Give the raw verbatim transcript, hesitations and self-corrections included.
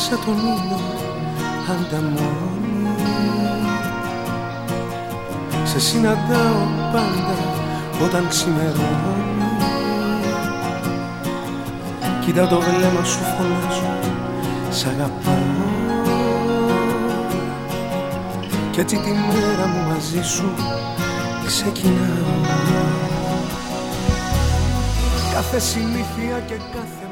σαν τον ήλιο ανταμώνει. Σε συναντάω πάντα όταν ξημερώνει. Κοίτα το βλέμμα σου, φωνάζω, σ' αγαπάω. Κι έτσι τη μέρα μου μαζί σου ξεκινάω. Κάθε συνήθεια και κάθε